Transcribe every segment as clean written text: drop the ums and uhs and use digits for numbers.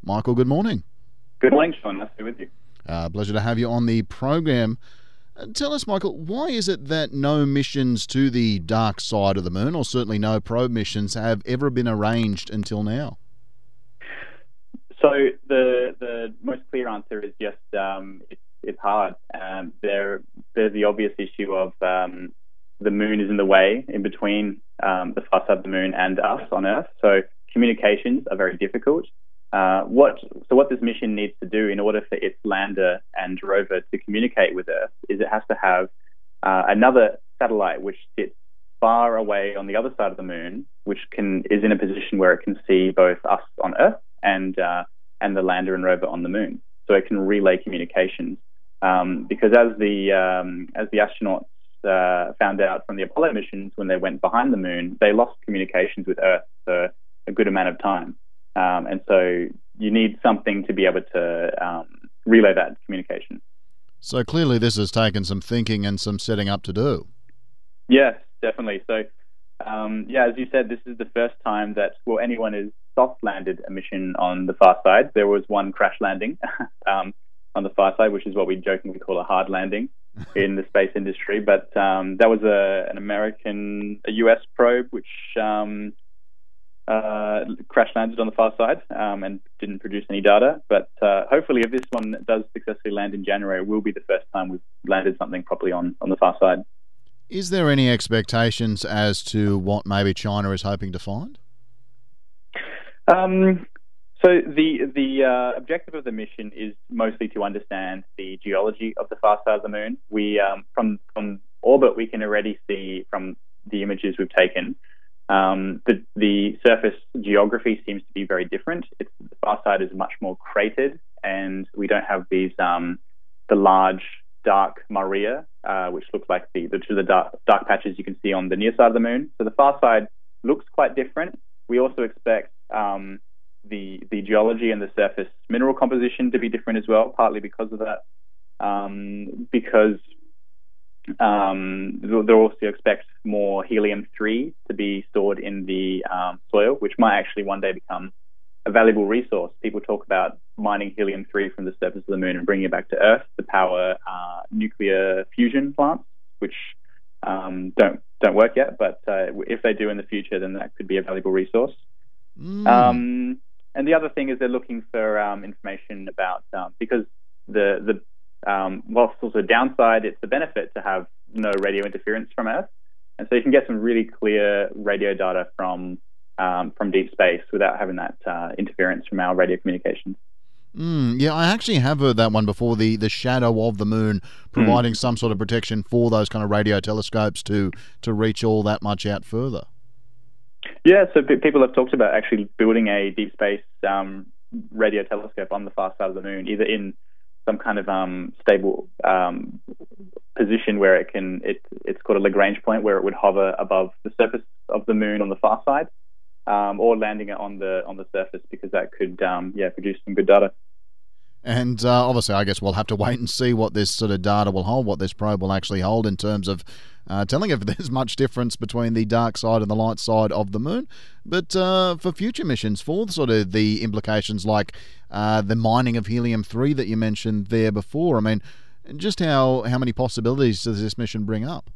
Michael, good morning. Good morning, Sean. Nice to be with you. Pleasure to have you on the program. Tell us, Michael, why is it that no missions to the dark side of the moon, or certainly no probe missions, have ever been arranged until now? So the most clear answer is just it's hard. There's the obvious issue of the moon is in the way in between the far side of the moon and us on Earth. So communications are very difficult. What this mission needs to do in order for its lander and rover to communicate with Earth is it has to have another satellite which sits far away on the other side of the moon, which is in a position where it can see both us on Earth and the lander and rover on the moon, so it can relay communications. Because as the astronauts found out from the Apollo missions when they went behind the moon, they lost communications with Earth for a good amount of time. And so you need something to be able to relay that communication. So clearly this has taken some thinking and some setting up to do. Yes, definitely. So, as you said, this is the first time that, anyone has soft-landed a mission on the far side. There was one crash landing on the far side, which is what we jokingly call a hard landing in the space industry. But that was a US probe, which crash landed on the far side and didn't produce any data. But hopefully, if this one does successfully land in January, it will be the first time we've landed something properly on the far side. Is there any expectations as to what maybe China is hoping to find? So the objective of the mission is mostly to understand the geology of the far side of the moon. We from orbit, we can already see from the images we've taken, the surface geography seems to be very different. The far side is much more cratered, and we don't have these the large dark maria, which looks like the dark patches you can see on the near side of the moon. So the far side looks quite different. We also expect the geology and the surface mineral composition to be different as well, partly because of that. Because they'll also expect more helium-3 to be stored in the soil, which might actually one day become a valuable resource. People talk about mining helium-3 from the surface of the moon and bringing it back to Earth to power nuclear fusion plants, which don't work yet. But if they do in the future, then that could be a valuable resource. And the other thing is they're looking for information about because whilst also a downside, it's a benefit to have no radio interference from Earth, and so you can get some really clear radio data from deep space without having that interference from our radio communications. Yeah, I actually have heard that one before, the shadow of the moon providing some sort of protection for those kind of radio telescopes to reach all that much out further. Yeah, so people have talked about actually building a deep space radio telescope on the far side of the moon, either in some kind of stable position where it's called a Lagrange point, where it would hover above the surface of the moon on the far side, or landing it on the surface, because that could produce some good data. And obviously, I guess we'll have to wait and see what this sort of data will hold, what this probe will actually hold in terms of telling if there's much difference between the dark side and the light side of the moon. But for future missions, for sort of the implications like the mining of helium-3 that you mentioned there before, I mean, just how many possibilities does this mission bring up?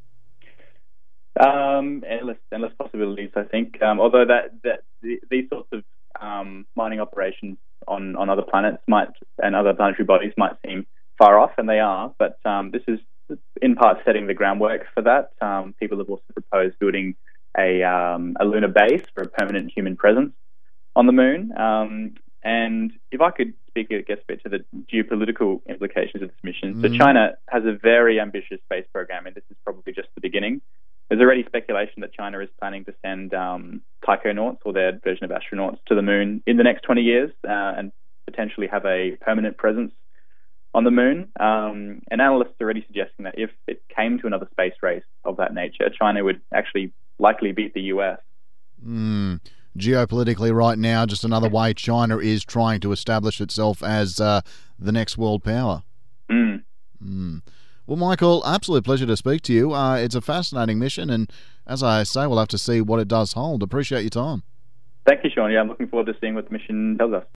Endless possibilities, I think. Although these sorts of mining operations on other planets and other planetary bodies might seem far off, and they are, but this is in part setting the groundwork for that. People have also proposed building a lunar base for a permanent human presence on the moon. And if I could speak, I guess, a bit to the geopolitical implications of this mission. So China has a very ambitious space program, and this is probably just the beginning. There's already speculation that China is planning to send taikonauts, or their version of astronauts, to the moon in the next 20 years and potentially have a permanent presence on the moon. And analysts are already suggesting that if it came to another space race of that nature, China would actually likely beat the US. Geopolitically right now, just another way China is trying to establish itself as the next world power. Well, Michael, absolute pleasure to speak to you. It's a fascinating mission, and as I say, we'll have to see what it does hold. Appreciate your time. Thank you, Sean. Yeah, I'm looking forward to seeing what the mission tells us.